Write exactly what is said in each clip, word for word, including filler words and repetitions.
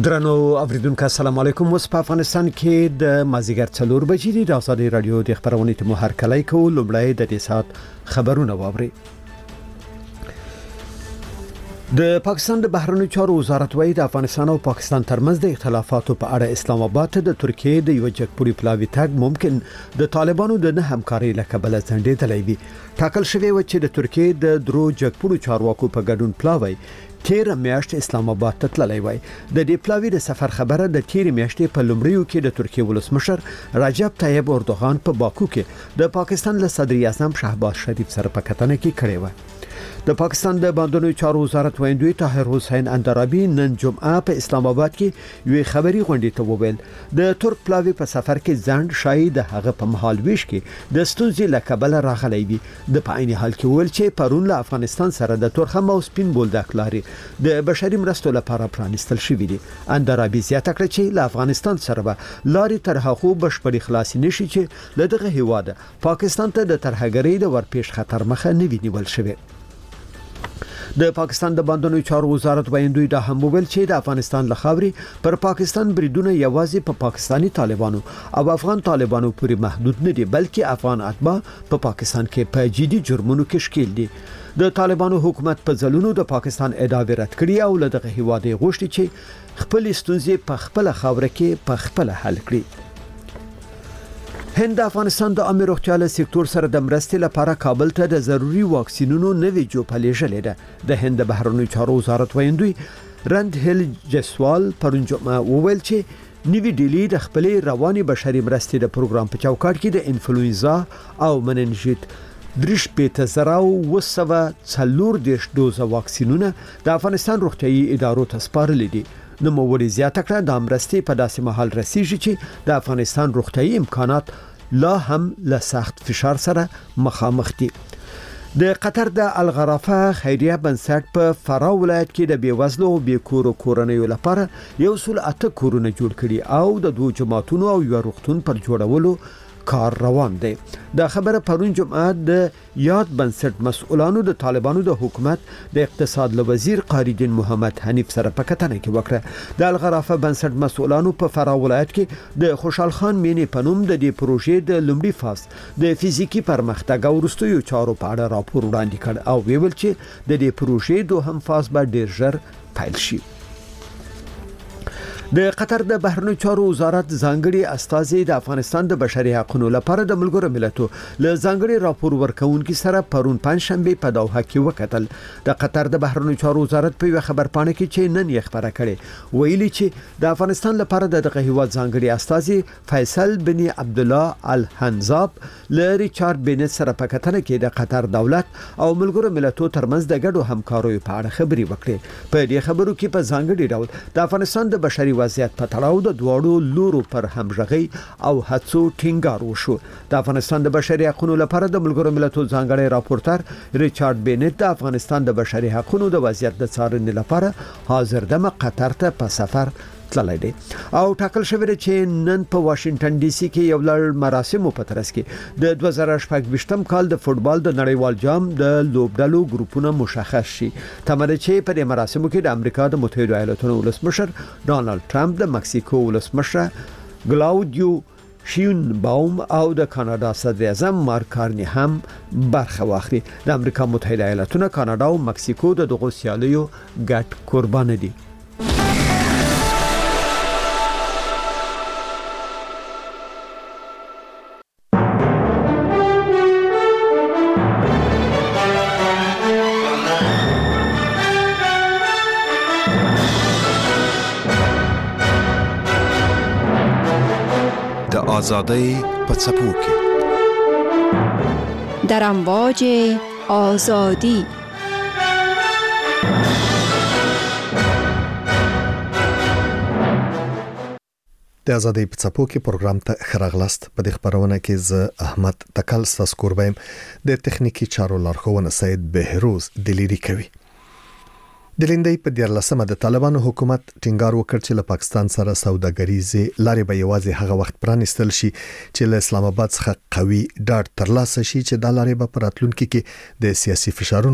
درنو اوریدونکو السلام علیکم. اوس په افغانستان کې د مازیګر څلور بجې د آزادي رادیو د خبرونې ته مو هرکلی کوو. لومړی د دې سات خبرونه واوري. د پاکستان د بهرنیو چارو وزارت وايي د افغانستان او پاکستان ترمنځ د اختلافاتو په اړه اسلام آباد ته د ترکیې د یو جګپوړي پلاوي تګ ممکن د طالبانو د نه همکارۍ له کبله ځنډېدلی وي. ټاکل شوی و چې د ترکیې د درو جګپوړو چارواکو په ګډون پلاوی تیر میاشت اسلام آباد ته تللی وای. د دې پلاوی د سفر خبره د تیر میاشتې په لومړیو کې د ترکیې ولسمشر رجب طیب اردوغان په باکو کې د پاکستان له صدر اعظم شهباز شریف سره په کتنه کې کړې و. د پاکستان د باندونو چارو وزارت ویندوی طاهر حسین اندرابی نن جمعه په اسلام آباد کې یو خبري غونډه ته وویل د ترک پلاوی په سفر کې ځند شاید د هغه په محل ویش کې د ستونزې لکبل راغلی وي. د پایني حال کې ول چې پرون له افغانستان سره د ترخم او سپین بولدک لاري د بشري مرستو لپاره پرانستل شوې دي. اندرابی زیاته کړه چې له افغانستان سره به لاري تر هغه بشپړي خلاص نشي چې له دغه هیواده پاکستان ته د ترهګرۍ د ورپېښ خطر مخه نه وینول شوی. د پاکستان د باندونو چارو وزارت ویندوی دا هم ویل چې د افغانستان لخاوري پر پاکستان بریدونه یوازې په پا پاکستانی طالبانو او افغان طالبانو پورې محدود نه دي بلکې افغان اتباع په پا پاکستان کې په جدي جرمونو کې شکیل دي. د طالبانو حکومت په ځلونو د پاکستان ادعاوې رد کړي او له دغه هیواده غوښتي چې خپل ستونزې په خپل خاوره کې په خپل حل کړي. هند افغانستان د امیر روغتیاله سکتور سره د مرستې لپاره کابل ته د ضروري واکسینونو نوې جوړه لېږلې ده. د هند بهرنیو چارو وزارت ویندوی رند هیل جسوال پرون جمعه وویل چې نوی ډیلی د خپل رواني بشري مرستې د پروګرام په چوکاټ کې د انفلوئنزا او مننجیت درش پېته زراو وسوه څلور دیش دوزه واکسینونه د افغانستان روغتیايي ادارو ته سپارلي دي. نو موري زیاته کړه د مرستې په داسې محل رسیږي چې د افغانستان روغتیايي امکانات لا هم له سخت فشار سره مخامخ دي. د قطر د الغرافه خیریه بنسټ په فراه ولایت کې د بیوزلو او بیکورو کورنیو لپاره یو سل اته کورونه جوړ کړي او د دوه جماعتونو او یو روغتون پر جوړولو کار روان دی. دا خبره پرون جمعه د یاد بنسټ مسؤلانو د طالبانو د حکومت د اقتصاد له وزیر قاری الدین محمد حنیف سره په کتنه کې وکړه. د الغرافه بنسټ مسؤلانو په فراه ولایت کې د خوشحال خان مینې په نوم د دې پروژې د لومړي فاز د فزیکی پرمختګ او وروستیو چارو په اړه راپور وړاندې کړ او ویل چې د دې پروژې دوهم فاز به ډیر ژر پیل شي. د قطر د بهرنیو چارو وزارت ځانګړي استازي د افغانستان د بشري حقوقو لپاره د ملګرو ملتو له ځانګړي راپور ورکونکو سره پرون پنځشنبه په دوحه کې وکتل. د قطر د بهرنیو چارو وزارت په یو خبرپاڼه کې چې نن یې خبره کړې ویلي چې د افغانستان لپاره د دغه هیواد ځانګړي استازي فیصل بن عبد الله الحنزاب له ریچارډ بینټ سره په کتنه کې د قطر دولت او ملګرو ملتو ترمنځ د ګډو همکاریو په اړه خبري وکړي. په دې خبرو کې په ځانګړي ډول د افغانستان د بشري وضعیت په تړاو د دواړو لورو پر همغږي او هڅو ټینګار وشو. د افغانستان د بشري حقوقو لپاره د ملګرو ملتو ځانګړي راپورټر ریچارډ بینټ د افغانستان د بشري حقوقو د وضعیت د څارنې لپاره حاضر دمه قطر ته په سفر تللی دی او ټاکل شوی دی چې نن په واشنگټن ډي سي کې یو لړ مراسمو په ترڅ کې د دوه زره شپږ کال د فوتبال د نړیوال جام د لوبډلو ګروپونه مشخص شي. تمه ده چې په دې مراسمو کې د امریکا د متحده ایالاتونو ولسمشر ډانلډ ټرمپ، د مکسیکو ولسمشر کلاودیو شینباوم او د کاناډا صدر اعظم مارک کارني هم برخه واخلي. د امریکا متحده ایالاتونو، کاناډا او مکسیکو د دغو سیالیو ګډ قربان دي. آزادی په څپو کې در امواج آزادی د آزادی په څپو کې پروګرام ته خراغلاست. په دې خبرونه کې ز احمد تکل ستاسو کوربایم د تخنیکی چارو لارښوونه سید بهروز دلیری کوي. د لیندۍ په دیارلسمه د طالبانو حکومت ټینګار وکړ چې له پاکستان سره سوداګریزې لارې به یوازې هغه وخت پرانستل شي چې له اسلام آباد څخه قوي ډاډ ترلاسه شي چې د لارې په راتلونکو کې د سیاسي فشارونو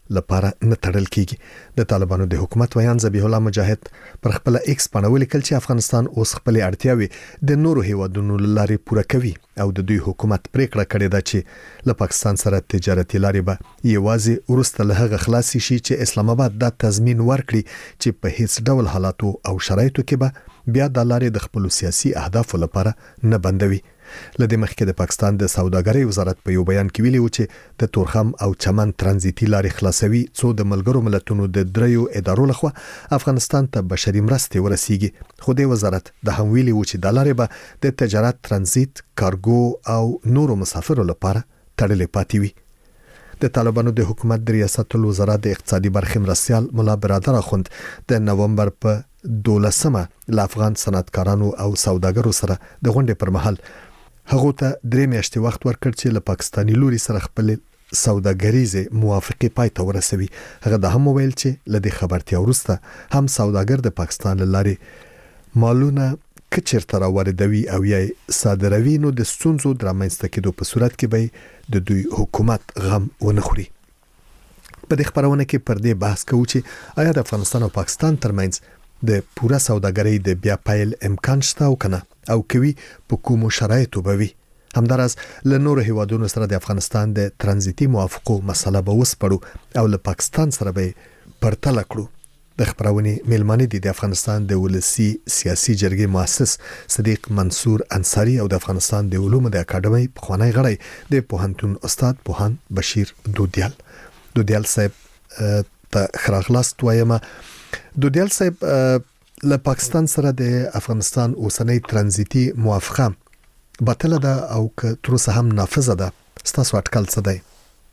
لپاره نه تړل کیږي د طالبانو د حکومت ویان ذبیح الله مجاهد پر خپل ایکس باندې ولیکل چې افغانستان اوس خپل اړتیاوي د نورو هیوادونو لارې پوره کوي او د دوی حکومت پریکړه کړې ده چې له پاکستان سره تجارتي لارې به یوازې ورسته له هغه خلاصي شي چې اسلام آباد دا تضمین ورکړي چې په هیڅ ډول حالاتو او شرایطو کې به بیا د لارې د خپل سیاسي اهدافو لپاره نه بندوي. لدې مخکې د پاکستان د سوداګرۍ وزارت په یو بیان کې ویلي و چې د تورخم او چمن ترانزیتي لارې خلاصوي څو د ملګرو ملتونو د دریو ادارو لخوا افغانستان ته بشري مرستې ورسیږي. خو د وزارت د هم ویلي و چې د لارې به د تجارت ترانزیت کارګو او نورو مسافرو لپاره تړلې پاتې وي. د طالبانو د حکومت د ریاست الوزرا د اقتصادي برخې مرستیال مولا برادر اخوند د نومبر په دولسمه ل افغان صنعتکارانو او سوداګرو سره د غونډې پر مهال هغه ته درې میاشتې وخت ورکړ چې له پاکستاني لوري سره خپل سوداګریزه موافقه پای ته ورسوي. هغه د هم ویل چې لدې خبرتیا ورسته هم سوداګر د پاکستان لارې مالونه کچرته راوړدوي او یې صادروي نو د ستونزو درامنځته کېدو په صورت کې به د دوی حکومت غم ونه خوري. په دې خبرونه کې پر دې بحث کوو چې آیا د افغانستان او پاکستان ترمنځ د پوره سوداګرۍ د بیا پیل امکان شته او کنه او کوي په کومو شرایطو به وي. همدارس له نورو هیوادونو سره د افغانستان د ترانزیتي موافقو مسله به وسپړو او له پاکستان سره به پرتله کړو. د خبرونه میلمانه دي د افغانستان د ولسی سیاسي جرګې مؤسس صدیق منصور انصاری او د افغانستان د علومو د اکاډمۍ پخوانی غړی د پوهنتون استاد پوهان بشیر دودیال. دودیال صاحب ته خراغلاست وایم. دودیال صاحب له پاکستان سره د افغانستان اوسنۍ ترانزیتي موافقه باطله ده او که تر اوسه هم نافذه ده، ستاسو اټکل څه دی؟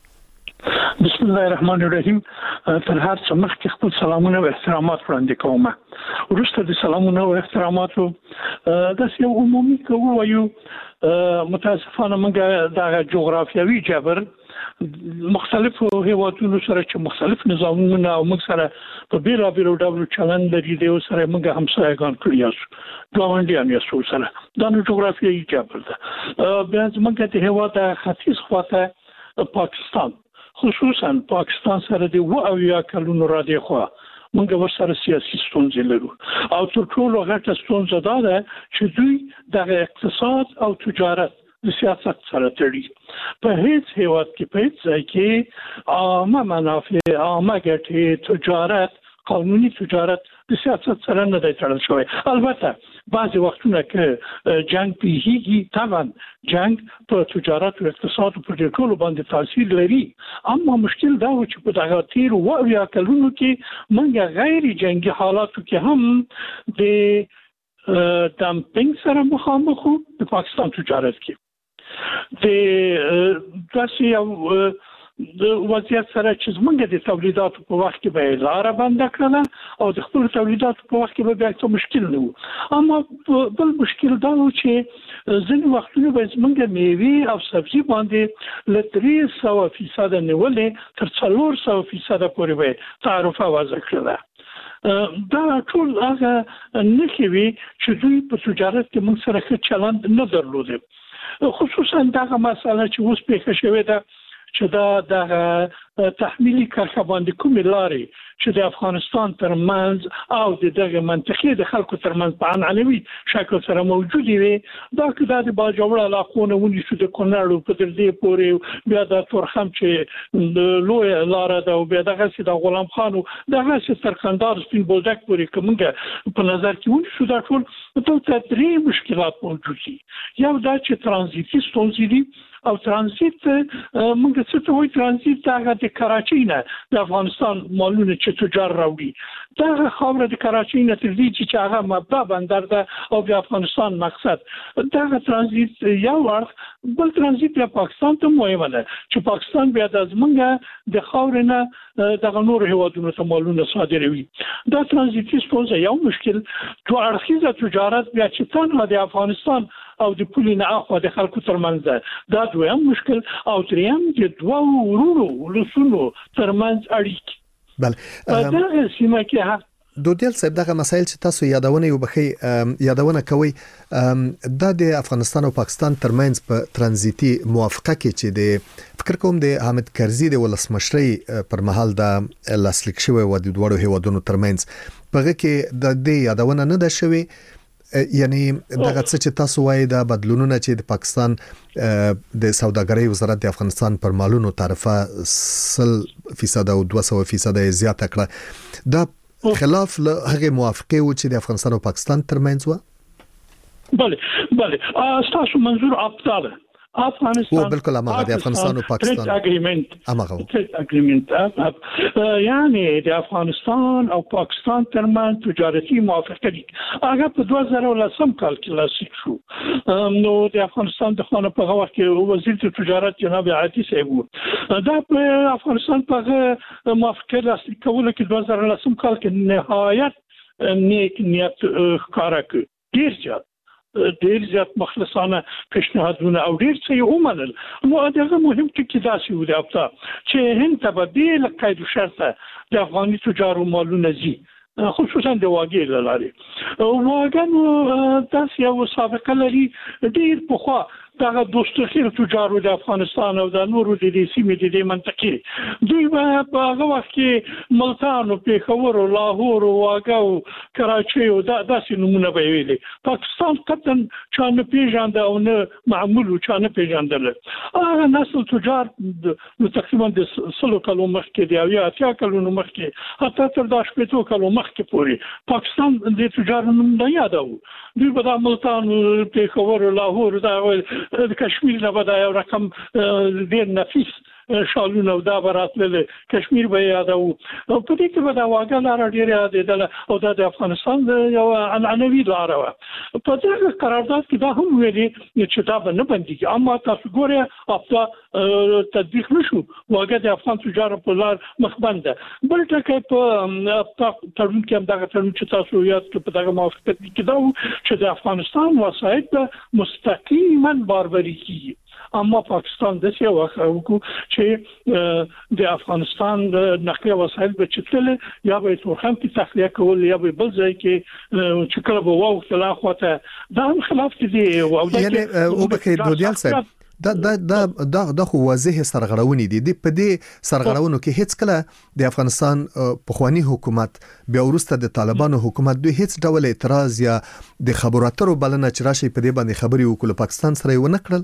بسم الله الرحمن الرحیم. تر هر څه مخکې خپل سلامونه او احترامات وړاندې کوم. وروسته د سلامونه او احتراماتو د یو عمومي کوو وایو متاسفانه موږ د جغرافیوي جبر مختلفو هیوادونو سره چې مختلف نظامونه او موږ سره په بیل بیل ډول چلند لري د سره موږ همسایگان کړی یو ګاونډیان یو سره دا نو جغرافیایي جبر ده. بیا موږ د هیواد ختیځ خواته پاکستان خصوصا پاکستان سره د و او یا کلونو را دی خو موږ ورسره سیاسي ستونزې لرو او تر ټولو غټه ستونزه دا ده چې دوی د اقتصاد او تجارت د سیاست سره تړي. په هیڅ هیواد کې په هیڅ ځای کې عامه منافع، عامه ګټې، تجارت، قانوني تجارت د سیاست سره نه دی تړل شوی. البته بعضی وختونه کې جنگ پیږي، طبعا جنگ په تجارت او اقتصاد په ټولو باندې تاثیر لري، اما مشکل دا و چې په دغه تیر و یا کلونو کې موږ غیر جنگي حالاتو کې هم د دمپینګ سره مخامخ وو د پاکستان تجارت کې. د داسې یو د وضعیت سره چې زمونږ د تولیداتو په وخت کې به لاره بنده کړله او د خپل تولیداتو په وخت کې به بیا څه مشکل نه وو. اما بل مشکل دا و چې ځینې وختونه به زمونږ میوې او سبزي باندې له درې سوه فیصده نیولې تر څلور سوه فیصده پورې به تعرفه وضع کړله. دا ټول هغه نښې وي چې دوی په تجارت کې موږ سره ښه چلند نه درلوده. خصوصا دغه مسله چې اوس پیښه شوې ده چې دا د تحمیلي کرښه باندې کومې لارې چې د افغانستان ترمنځ او د دغه منطقې د خلکو ترمنځ په عنعنوي شکل سره موجودې وي، دا که دا د باجوړ علاقو نه ونیسو د کونړ په دردې پورې، بیا د تورخم چې د لویه لاره ده او بیا دغسې د غلام خان او دغسې تر کندهار سپین بولدک پورې که موږ په نظر کې ونیسو، دا ټول دلته درې مشکلات موجود دي. یو دا چې ترانزیتي ستونزې دي او ترانزیت موږ څه ته وایو، ترانزیت هغه د کراچۍ نه د افغانستان مالونه چې تجار راوړي، دغه خاوره د کراچۍ نه تر دې چې هغه مبدا بندر ده او د افغانستان مقصد، دغه ترانزیت یو اړخ. بل ترانزیت بیا پاکستان ته مهمه ده چې پاکستان بیا د زمونږ د خاورې نه دغه نورو هیوادونو ته مالونه صادروي. دا ترانزیتي ستونزه یو مشکل. دوه اړخیزه تجارت بیا چې تنها د افغانستان او د پولې نه اخوا د خلکو ترمنځ ده، دا دویم مشکل. او دریم د دوه ورونو ولسونو ترمنځ اړیکې. بله په دغه سیمه کې دودیل صاحب دغه مسایل چې تاسو یادونه یو بخي یادونه کوي د د افغانستان او پاکستان ترمنځ په ترانزیتي موافقه کې چې د فکر کوم د حامد کرزي د ولسمشري پر مهال د لاسلیک شوی و د دوړو هیوادونو ترمنځ په کې د دې یادونه نه ده شوی، یعنی دغه څه چې تاسو وایي د بدلونونه چې د پاکستان د سوداګرۍ وزارت د افغانستان پر مالونو تعرفه سل فیصد او دوه سوه فیصد زیاته کړه، دا خلاف له هغه موافقه و چې د افغانستان او پاکستان ترمنځ و. بله بله تاسو منظور افغانستان افغانستان او بالکل هغه د افغانستان او پاکستان اګریمنت هغه اګریمنت یعنی د افغانستان او پاکستان ترمن تجارتي موافقه دي هغه په دوه زره او لسم کال کې لاسلیک شو. نو د افغانستان د خانه په وخت کې وزیر د تجارت جناب عاطی صاحب دا په افغانستان په موافقه لاسلیک کول کې دوه زره او لسم کال کې نهایت نیک نیت ښکارا کړ، ډیر زیات ډیر زیات مخلصانه پیشنهادونه او ډیر څه یې ومنل. نو دغه مهم ټکی داسې و چې هند ته به بې له قید و شرطه د افغاني تجارو مالونه ځي، خصوصا د واګې له لارې. واګانو داسې یو سابقه لري، ډیر پخوا دغه دوستخیر تجارو د افغانستان او د نورو د دې سیمې د دې منطقې دوی په هغه وخت کې ملتان او پېښور او لاهور او واګه او کراچۍ او داسې نمونه به ویلي. پاکستان قطعا چا نه پیژانده او نه معمول چا نه پیژندل. هغه نسل تجار نو تقریبا د سلو کلو مخکې دی او یا اتیا کلونو مخکې حتی تر دا شپېتو کلو مخکې پورې پاکستان د تجارو نوم نه یادو. دوی به د ملتان پېښور او لاهور دا د کشمیر نه به دا یو رقم ډیر نفیس شالونه او دا براتله کشمیر به یادو. په دې کې به دا واګه لاره ډیر یادېدله او دا د افغانستان یو عنعنوي لاره وه. په دغه قرارداد کې دا هم ویلي چې دا به نه بندېږي، اما تاسو ګورئ افتا تطبیق نشو، واګه د افغان تجارو په لار مخ بنده. بل ټکی په تړون کې هم دغه تړون چې تاسو یاد کړئ په دغه موافقت کې دا و چې د افغانستان وسایط به مستقیما باربري کیږي، اما پاکستان د څه وخت وکړو چې د افغانستان د نقلیه وسایل به چتل یا به تورخم کې تخلیه کول یا به بل ځای کې چې کله به واو خلا خواته دا هم خلاف دي. او یعنی او به دودیال صاحب دا دا دا دا د خو واضح سرغړونې دي د په دې سرغړونو کې هیڅ کله د افغانستان پخوانی حکومت بیا ورسته د طالبانو حکومت دوی هیڅ ډول اعتراض یا د خبرو اترو بلنه چې راشي په دې باندې خبري وکړو پاکستان سره یې ونه کړل.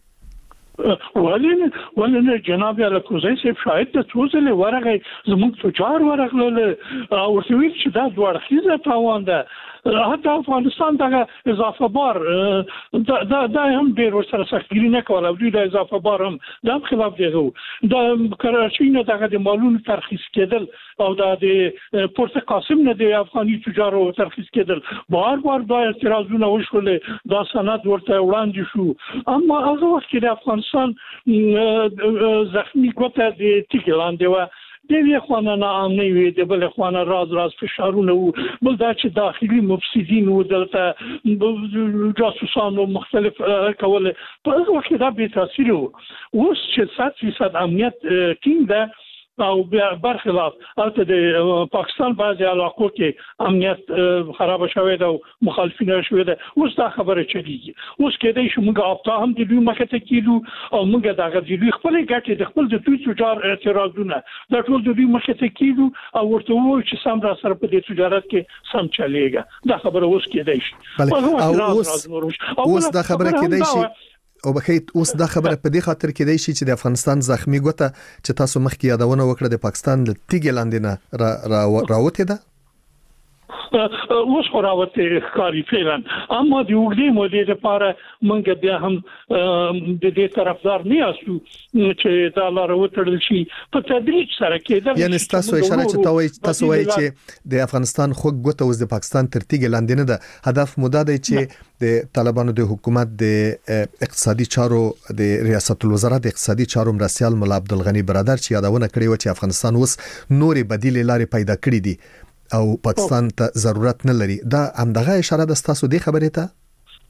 ولې ولې جناب الکوزی صاحب شاید د څوزله ورغه زموږ تجار ورغله او ورته ویل چې دا دوه اړخیزه تاوان ده. حتی افغانستان دغه اضافه بار دا دا هم ډیر ورسره سختګیری نه کوله، دوی د اضافه بار هم د خلاف دیغه د کراچۍ نه دغه د مالونو ترخیص کېدل او د پورت قاسم نه د افغاني تجارو ترخیص کېدل بار بار دا اعتراضونه وشول، دا سند ورته وړاندې شو. اما هغه وخت کې د افغانستان زخمی ګوته د تیګ لاندې و، د یو خوانه ناامنۍ وي، د بل خوانه راز راز فشارونه وو، بل دا چې داخلي مفسدين وو، دلته جاسوسانو مختلف کول. په هغه وخت دا به تاثیر وو. اوس چې صد فیصد امنیت ټینګ ده او برخلاف البته د پاکستان بعضی علاقو کې امنیت خراب شوی دی او مخالفین شوی دی، اوس دا خبره چلیږي. اوس کېدای شي موږ افتا هم د دوی مخه ته کیلو او موږ دغه د دوی خپل ګټې د خپل د دوی تجار اعتراضونه دا ټول د دوی مخه ته کیلو او ورته وایو چې سم را سره په دې تجارت کې سم چلیږي. دا خبره اوس کېدای شي او اوس اوس دا خبره کېدای شي او بخیت اوس دا خبره په دې خاطر کې دی چې د افغانستان زخمی ګوته چې تاسو مخکې یادونه وکړه د پاکستان د تیګ لاندې نه را راوته ده اوس خراوته ښکاری فعلا. اما د وګړي مودې لپاره موږ بیا هم د دې طرفدار نه یاستو چې دا لار وټړل شي په تدریج سره کېده. یعنی تاسو اشاره چې تاسو تاسو وایي چې د افغانستان خو ګوته اوس د پاکستان تر تیګ لاندې نه ده. هدف موده دی چې د طالبانو د حکومت د اقتصادي چارو د ریاست الوزرا د اقتصادي چارو مرسیال مولا عبدالغنی برادر چې یادونه کړې و چې افغانستان اوس نورې بدیل لارې پیدا کړې دي او پاکستان ته ضرورت نه لري. دا همدغه اشاره د تاسو د خبرې ته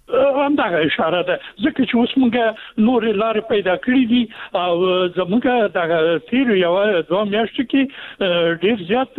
همدغه اشاره ده ځکه چې اوس موږ نور لارې پیدا کړې دي او زموږ د تیر یو دوه میاشتې کې ډیر زیات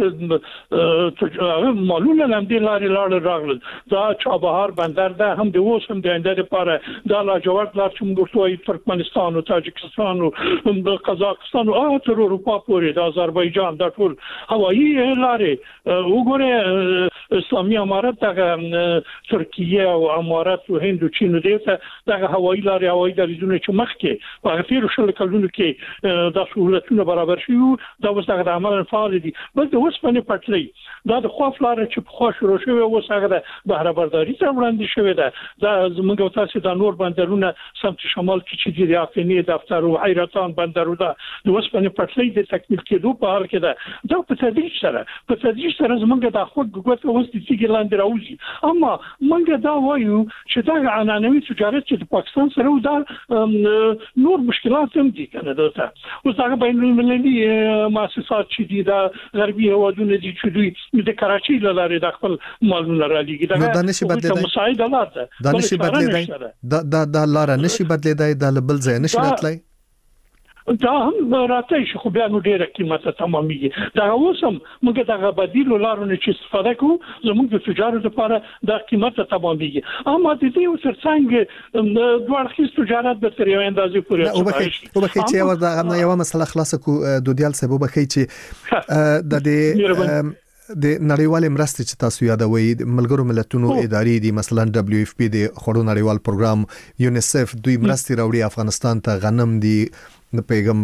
مالونه هم دي لارې لار راغلل دا چابهار بندر ده هم د اوس هم د انده لپاره دا لاجورد لار چې موږ توي ترکمنستان او تاجکستان او قزاقستان او تر اروپا پورې د آذربایجان د ټول هوایي لارې وګوره اسلامي امارات د ترکیه او امارات هند او چین دغه دغه هوایي لارې هوایي دهلیزونه چې مخکې په غیر شل کلونو کې د سہولتونو برابر شوه دا اوس دغه عمل فعال دي بل د اوس باندې پټلې دا د خوف لارې چې په خو شروع شوه اوس هغه د بهره برداري ته وړاندې شوه ده دا زموږ تاسو د نور بندرونه سمت شمال کې چې د افغاني دفتر او حیرتان بندرونه د اوس باندې پټلې د تکمیل کېدو په حال کې ده دا په تدریج سره په تدریج سره زموږ د خو ګوت اوس د سیګ لاندې راوځي اما موږ دا وایو چې دا عنعنوي تجارت چې د پاکستان سره و دا نور مشکلات هم دي کنه دا اوس هغه بین المللي مؤسسات چې دي د غربي هوادونو دي چې دوی د کراچۍ لاره د خپل مالونه را لګي دا د نشي بدلیدای مساعده لاره د نشي بدلیدای دا د لاره نشي بدلیدای د بل ځای نشي راتلای دا هم راته شي خو بیا نو ډیره قیمته تمامېږي دا اوسم موږ دغه بدیل لارونه چې استفاده کوو زموږ د تجارت لپاره د قیمته تمامېږي اما د دې ترڅنګ دوه اړخیز تجارت به تر یو اندازې پورې او بخې او بخې چې یو دا یو مسله خلاص کو دودیال صاحب بخې چې د دې د نړیوال مرستې چې تاسو یادوي ملګرو ملتونو ادارې دي مثلا دبليو اف پی د خړو نړیوال پروګرام یونیسف دوی مرستې راوړي افغانستان ته غنم دي د پیغام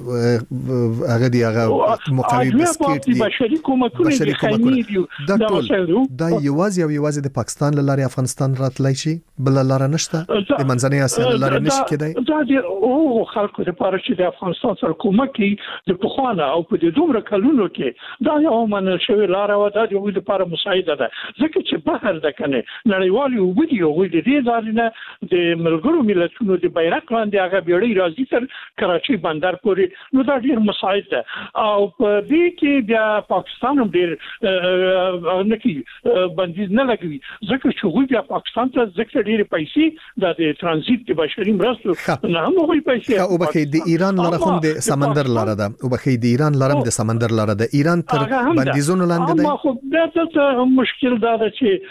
هغه دی هغه مقاوي بسکټ دي بشري کومکونه دي خیمه دي دا دا یوازې او یوازې د پاکستان لاره افغانستان راتلای شي بل لاره نشته د منځنۍ اسیا لاره نشي کېدای دا د او خلکو لپاره چې د افغانستان سره کومک د پخوانه او په دې دومره کلونو کې دا یو منل شوی لاره و دا د یو لپاره مساعده ده ځکه چې بهر د کنه نړیوالي وګړي او د دې ځارنه د ملګرو ملتونو د بیرغ لاندې هغه بیړۍ راځي تر کراچۍ بندر پورې نو دا ډیر مساعد ده او په دې کې بیا پاکستان هم ډیر نه کی بندیز نه لګوي ځکه چې هغوی بیا پاکستان ته ځکه ډیر پیسې د ترانزیت د بشري مرستو نه هم هغوی پیسې او بخې د ایران لاره هم د سمندر لاره ده او بخې د ایران لاره د سمندر لاره ده ایران تر بندیزونو لاندې ده اما خو دا څه مشکل ده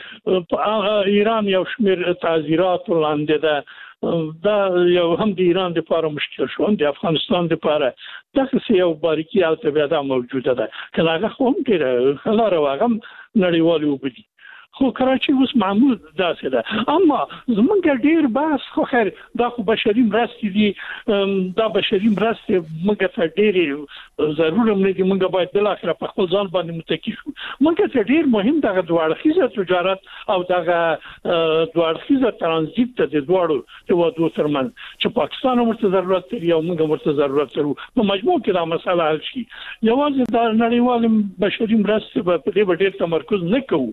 چې ایران یو شمیر تعزیرات لاندې ده دا یو هم د ایران لپاره مشکل شو د افغانستان لپاره دا څه یو باریکي او تبعیض موجوده ده کله هغه هم ډیره خلاره واغم نړیوالي وبدي خو کراچۍ اوس معمول داسې ده اما زمونږ ډیر بحث خو خیر دا خو بشري مرستې دي دا بشري مرستې موږ ته ډېرې ضروري نه دي موږ باید بل اخر په خپل ځان باندې متکی شو موږ ته ډیر مهم دغه دوه اړخیزه تجارت او دغه دوه اړخیزه ترانزیت ته د دوړو د وادو ترمن چې پاکستان ورته ضرورت لري او موږ ورته ضرورت لرو په مجموع کې دا مسله حل شي یوازې د نړیوال بشري مرستې په دې ډېر تمرکز نه کوو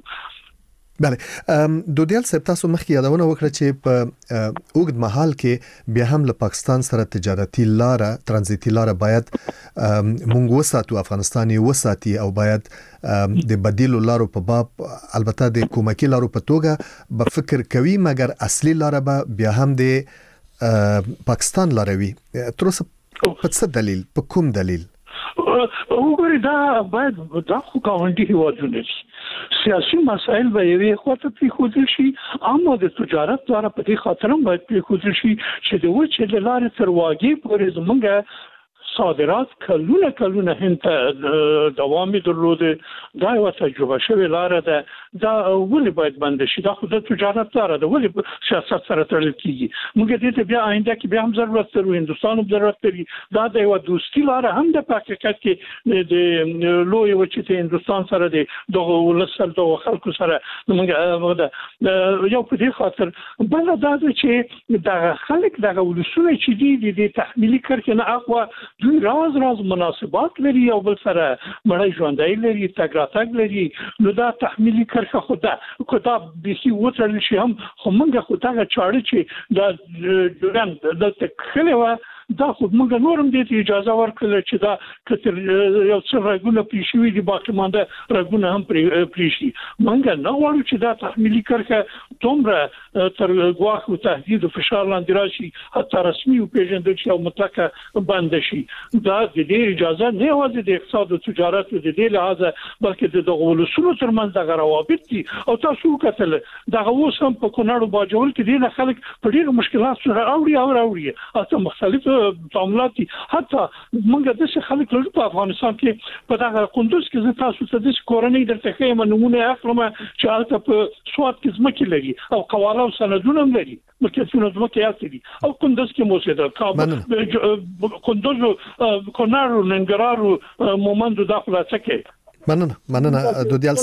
بله دودیال صاحب تاسو مخکې یادونه وکړه چې په اوږد مهال کې بیا هم له پاکستان سره تجارتي لاره ترانزیتي لاره باید مونږ وساتو افغانستان یې وساتي او باید د بدیلو لارو په باب البته د کومکی لارو په توګه به فکر کوي مګر اصلي لاره به بیا هم د پاکستان لاره وي تر اوسه په څه دلیل په کوم دلیل وګورئ دا باید دا خو ګاونډي هیوادونه دي سیاسي مسایل به یې خواته پریښودل شي اما د تجارت لپاره په دې خاطر هم باید پریښودل شي چې د وچې د لارې تر واګې پورې زموږ صادرات کلونه کلونه هند ته دوام درلوده دا یو تجربه شوی لاره ده دا ولې باید بند شي دا خو د تجارت لاره ده ولې سیاست سره تړل کیږي موږ دې ته بیا آینده کې بیا هم ضرورت لرو هندستان هم ضرورت لري دا د یو دوستي لاره هم د حقیقت کې د لوی وچې ته هندستان سره د دغه ولسل دغه خلکو سره موږ یو په دې خاطر بل دا چې دغه خلک دغه ولسونه چې دي د تحمیلي کرښې نه اقوا دوی راز راز مناسبات لري او بل سره مړی ژوندۍ لري تګ راتګ لري نو دا تحمیلي کرښه خو دا خو دا بيخي وترل شي هم خو موږ خو دا چاړه چې دا جوړن دلته خلې و دا خو موږ نورم دې اجازه ورکړل چې دا کتر یو څه راګونه پېښوي دي باقي مانده راګونه هم پېښي موږ نه غواړو چې دا تحمیلي کرښه دومره تر ګواښ او تهدید او فشار لاندې راشي حتی رسمي او پیژندل شي او مطلقه بند شي دا د دې اجازه نه یوازې د اقتصاد او تجارت د دې لحاظه بلکې د دغه ولسونو ترمنځ دغه روابط دي او تاسو کتل دغه اوس هم په کونړ او باجوړ کې دي خلک په ډېر مشکلات سره راوړي او راوړي اته مختلف تعاملات حتی موږ د څه خلک لږ په افغانستان کې په دغه قندوز کې تاسو ته د کورنۍ درته کوم نمونه اخلم چې البته په سواد کې ځمکې لري او قواله او سندونه هم لري ملکیتونه ځمکې یاد دي او قندوز کې موسیده کابل قندوز کونړ ننګرهار مومند داخله څخه مننه مننه دودیال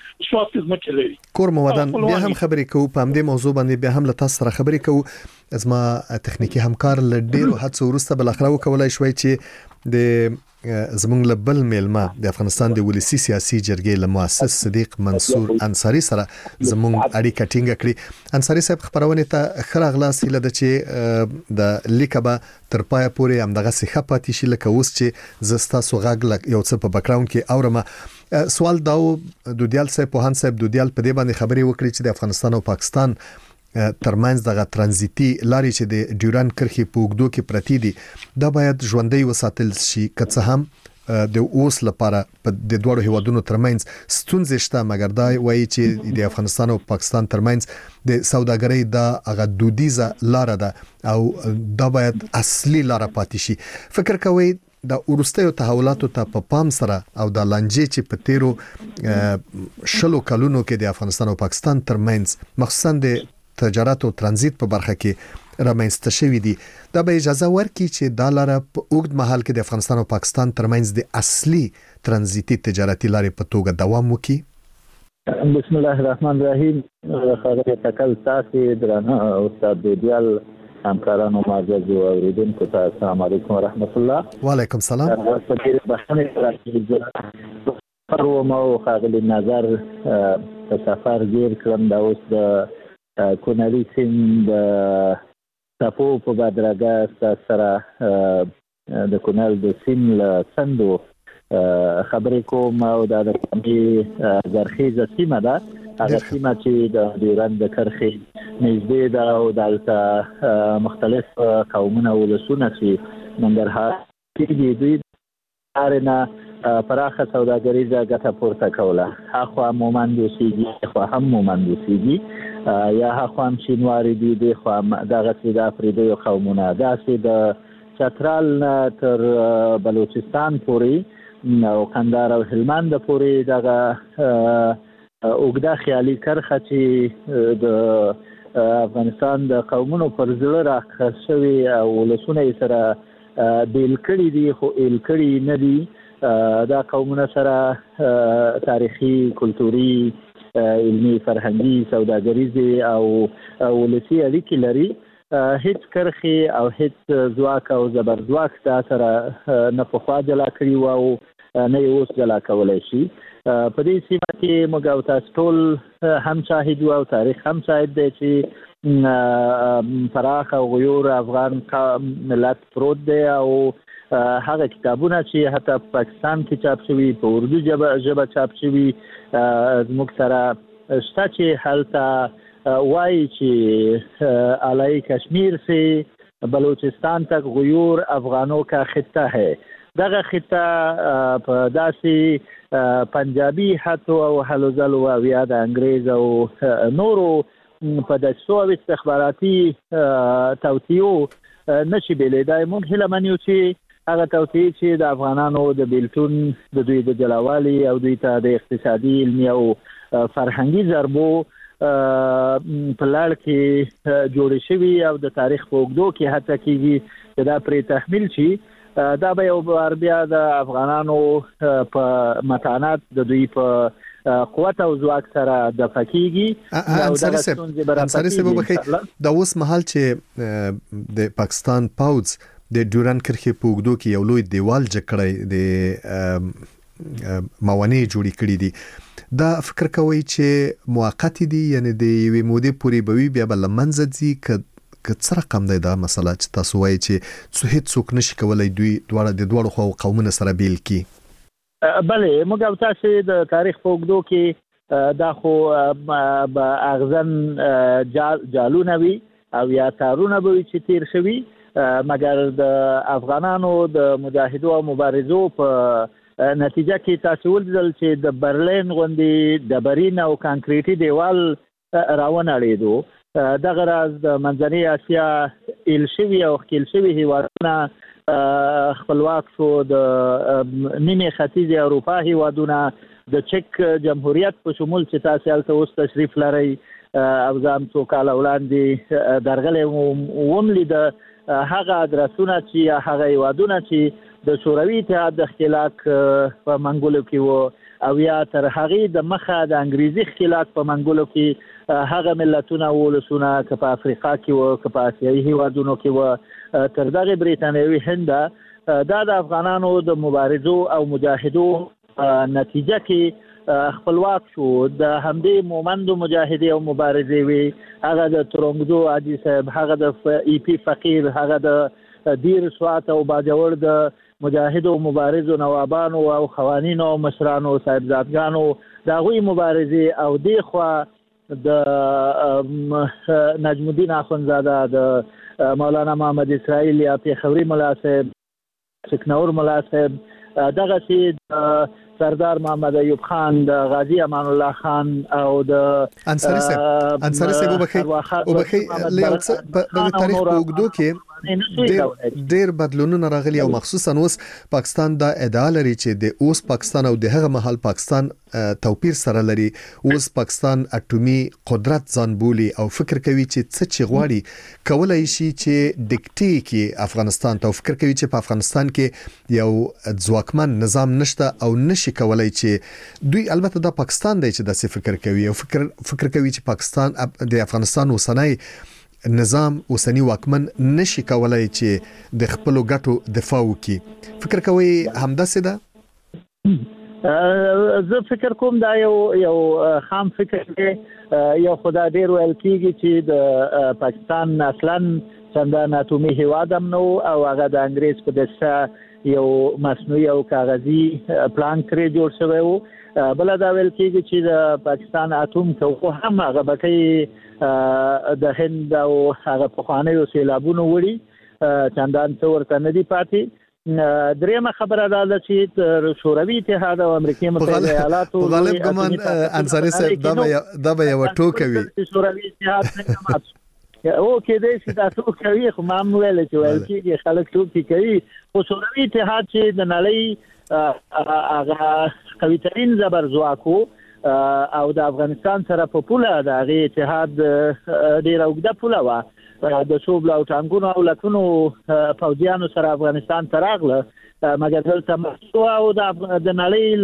صاحب کور مودان بیا هم خبرې کوو په همدې موضوع باندې بیا هم له تاسو سره خبرې کوو ازما تخنیکی همکار ل ډیرو هڅو وروسته بل اخره وکولای شوی چې د زمونږ لبل میلمه د افغانستان د ولسی سیاسي جرګې له مؤسس صدیق منصور انصاری سره زمونږ اړیکه ټینګه کړې. انصاری صاحب خبرونه ته خره غلاس هله د چې د لیکبه تر پای پورې هم دغه څه پاتې شي لکه اوس چې زستا سوغاګ یو څه په بکراوند کې اورمه سوال داو دودیال صاحب په هان صاحب دودیال په دې باندې خبري وکړي چې د افغانستان او پاکستان ترمنځ دغه ترانزیتي لارې چې د ډیوران کرښې په اوږدو کې پرتی دي دا باید ژوندۍ وساتل شي که څه هم د اوس لپاره په د دوه هیوادونو ترمنځ ستونزې شته مګر دا وایي چې د افغانستان او پاکستان ترمنځ د سوداګرۍ د هغه دودیزه لار ده او دا باید اصلي لار پاتې شي. فکر کوي د ورستیو تحولاتو ته په پام سره او د لانجې چې په تیرو شلو کلونو کې د افغانستان او پاکستان ترمنځ مخصوصا د تجارت او ترانزیت په برخه کې رامنځته شوې دي دا به اجازه ورکړي چې دا لار په اوږد مهال کې د افغانستان او پاکستان ترمنځ د اصلي ترانزیتي تجارتي لارې په توګه دوام وکړي. بسم الله الرحمن الرحیم. خبرې تکل تاسو درنه استاد دودیال همکارانو معزز او اوریدونکو ته السلام علیکم ورحمت الله. وعلیکم السلام. فکر بخښنه راځي پرو مو خاغلی نظر په سفر گیر کړم دا اوس د کونړی سیند د تپو په بدرګه سره د کونړ د سیند له څنډو خبرې کوم او د کمی زرخیزه سیمه ده هغه سیمه چې د ډیورند د کرښې نږدې ده او دلته مختلف قومونه او ولسونه چې ننګرهار کې دوی ارنه پراخه سوداګریزه ګټه پورته کوله اخوا مومند اوسېږي خو هم مومند اوسېږي یا هغه هم شینواری دي د خو دغه د افریدي قومونه داسې د چترال تر بلوچستان پورې او قندهار او هلمند پورې دغه اوږده خیالي کرښه چې د افغانستان د قومونو پر زړه راخښ شوی او ولسونه سره بیل کړي دي خو ایل کړي نه دي دا قومونه سره تاریخي کلتوري علمي فرهنګي سوداګریزي او ولسی اړیکې لري هیڅ کرخي او هیڅ ځواک او زبردواک دا سره نه په خوا جلا کړی او نه اوس جلا کولای شي. په دې سیمه کې موږ او تاسو ټول هم شاهد او تاریخ هم شاهد دی چې فراخ او غیور افغان ملت پروت دی او هغه کتابونه چې حتی پاکستان کې چاپ شوي په اردو ژبه چاپ شوي زموږ سره شته چې هلته وایي چې علای کشمیر سے بلوچستان تک غیور افغانوں کا خطہ ہے. دغه خطه په داسې پنجابي هاتو او حلوزل او بیا د انګريز او نورو په دسو او استخباراتي توطيو نشي بلیدای مونږ هله منیو چې هغه توطیه چې د افغانانو د بیلتون د دوی د جلاوالي او دوی ته د اقتصادي علمي او فرهنګي ضربو په لړ کې جوړ شوی او د تاریخ په اوږدو کې حتی کېږي دا پرې تحمیل شي دا به یو بار بیا د افغانانو په متانات د دوی په قوت او ځواک سره د فکیږي او د انصاری صاحب د اوس مهال چې د پاکستان پاوز د ډیوران کرښې په اوږدو کې یو لوی دیوال جوړ کړی د موانع جوړې کړې دي دا فکر کوي چې موقتی دي یعنی د یوې مودې پورې به وي بیا بل منځ ځي کې څه رقم دی دا مسله چې تاسو وایي چې څه هیڅ څوک نشي کولای دوی دواړه د دواړو خو قومونو سره بیل کی؟ بله موږ او تاسو د تاریخ په اوږدو کې دا خو به اغزن جالونه وي او یا تارونه به وي چې تیر شوي، مګر د افغانانو د مجاهدو او مبارزو په نتیجه کې تاسو ولیدل چې د برلین غوندې ډبرین او کانکریټي دیوال راونړېدو. دغه راز د منځنۍ اسیا ایل شوي او ښکېل شوي هیوادونه خپلواک شو. د نیمې ختیځې اروپا هیوادونه د چک جمهوریت په شمول چې تاسو هلته اوس تشریف لرئ او زه هم څو کاله وړاندې درغلی وم لیده، هغه ادرسونه چې هغه هیوادونه چې د شوروي اتحاد د ښکېلاک په منګولو کې وو او یا تر هغې د مخه د انګریزي ښکېلاک په منګولو کې هغه ملتونه او ولسونه که په افریقا کې وو که په اسیایي هیوادونو کې وو تر دغې بریتانیوي هنده، دا د افغانانو د مبارزو او مجاهدو نتیجه کې خپلواک شو. د همدې مومندو مجاهدې او مبارزې وي، هغه د ترنګزو حاجي صاحب، هغه د ای پی فقیر، هغه د دیر سوات او باجوړ د مجاهدو مبارزو نوابانو او خوانینو او مشرانو صاحبزادګانو د هغوی مبارزې او دی خوا د نجم الدین اخندزاده، د مولانا محمد اسرائیل یا پیښوري ملا صاحب، سکنور ملا صاحب، دغسې د سردار محمد ایوب خان، د غازی امان الله خان او د انصاري صاحب انصاري صاحب وبخي وبخي له په تاریخ په اوږدو کې ډېر بدلونونه راغلي او مخصوصا اوس پاکستان دا ادعا لري چې د اوس پاکستان او د هغه مهال پاکستان توپیر سره لري. اوس پاکستان اټومي قدرت ځان بولي او فکر کوي چې څه چې غواړي کولای شي چې ډیکټي کې افغانستان ته، فکر کوي چې په افغانستان کې یو ځواکمن نظام نشته او نشي کولای چې دوی، البته دا پاکستان دی چې داسې فکر کوي او فکر فکر کوي چې پاکستان د افغانستان اوسنۍ نظام اوسنی واکمن نشي کولای چې د خپل ګټو دفاع وکړي. فکر کوي همداسې ده؟ زه فکر کوم دا یو یو خام فکر دی. یو خدا ډیر ویل کیږي چې د پاکستان اصلا څنګه اټومي هیواد هم نو او هغه د انګریز په دسه یو مصنوعي او کاغذي پلان کړی جوړ شوی وو. بل دا ویل کیږي چې د پاکستان اټوم ته هم هغه بکې د هند او هغه پخوانیو سیلابونو وړي چندان څه ورته نه دي پاتې. دریمه خبره دا ده چې شوروي اتحاد او امریکا متحده ایالاتو غالب ګمان انصاري صاحب دا به دا به یو ټوکه وي. شوروي اتحاد څنګه مات او کې دې چې تاسو کوي خو ما ویل چې ویل کېږي خلک ټوکې کوي، خو شوروي اتحاد چې د نړۍ هغه قوي ترین زبر ځواک او د افغانستان سره په پوله د هغې اتحاد ډېره اوږده پوله وه، د شوبلو او ټانکونو او لکونو پوځیانو سره افغانستان ته راغله، مګر دلته مخ او د نړۍ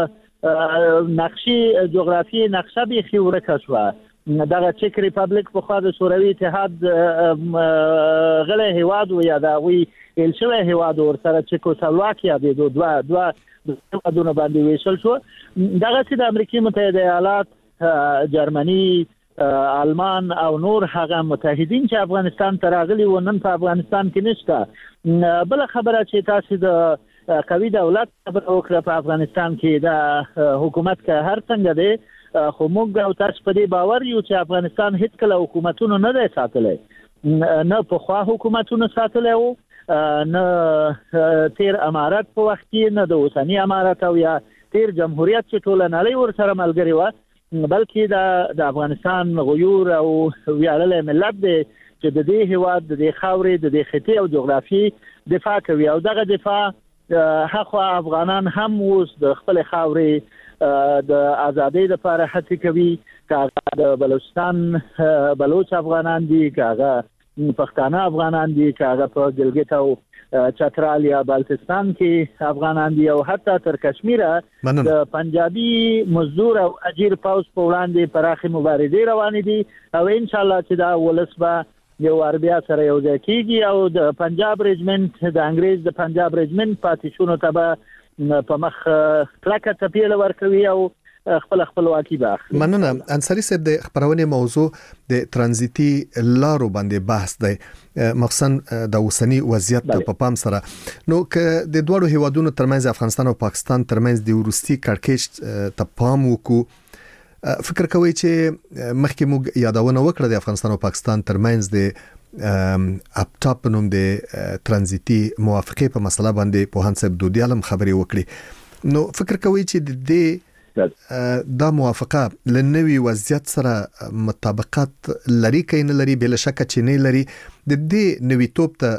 له نقشې جغرافیې نقشه بیخي ورکه شوه. دغه چک ریپبلیک پخوا د شوروي اتحاد غلی هیواد و یا د هغوی ایل شوی هیواد ورسره چکوسلواکیا دی، دوه دوه هیوادونه باندې ویشل شو. دغسې د امریکا متحده ایالات، جرمني، آلمان او نور هغه متحدین چې افغانستان ته راغلي و نن په افغانستان کې نشته. بله خبره چې تاسو د قوي دولت خبره وکړه په افغانستان کې د حکومت که هر څنګه دی، خو موږ او تاسو په دې باور یو چې افغانستان هیڅکله حکومتونو نه دی ساتلی، نه پخوا حکومتونو ساتلی و، نه تیر امارت په وخت کې، نه د اوسني امارت او یا تیر جمهوریت چې ټوله نړۍ ورسره ملګرې وه، بلکې د افغانستان غیور او ویاړلی ملت دی چې د دې هیواد، د دې خاورې، د دې خطې او جغرافیې دفاع کوي. او دغه دفاع هخوا افغانان هم اوس د خپل خاورې د ازادۍ لپاره هڅې کوي، که هغه د بلوچستان بلوچ افغانان دي، که هغه پښتانه افغانان دي، که هغه په ګلګت او چترال یا بالتستان کې افغانان دي، او حتی تر کشمیره د پنجابي مزدور او اجیر پوځ په وړاندې پراخې مبارزې روانې دي، او انشاءالله چې دا ولس به یو اربیا سره یو ځای کېږي او د پنجاب رجمنټ، د انګریز د پنجاب رجمنټ پاتې شونو ته به په مخ کلکه ټپېله ورکوي او خپل خپلواکي به اخلي. مننه. انصاری صاحب د خبرونه موضوع د ترانزیتي لارو باندې بحث دی، مخصوصا د اوسنی وضعیت په پام سره. نو که د دوړو هیوادونو ترمنځ افغانستان او پاکستان ترمنځ د ورستي کړکېچ ته پام وکړو، فکر کوي چې مخکې موږ یادونه وکړه د افغانستان او پاکستان ترمنځ د اپټاپ نوم د ترانزیتي موافقه په مسله باندې په هان صاحب دودي علم خبري وکړي. نو فکر کوي چې د دې دا موافقه لنوي وضعیت سره مطابقت لري کین لري؟ بل شک چې نه لري. د دې نوي توپ ته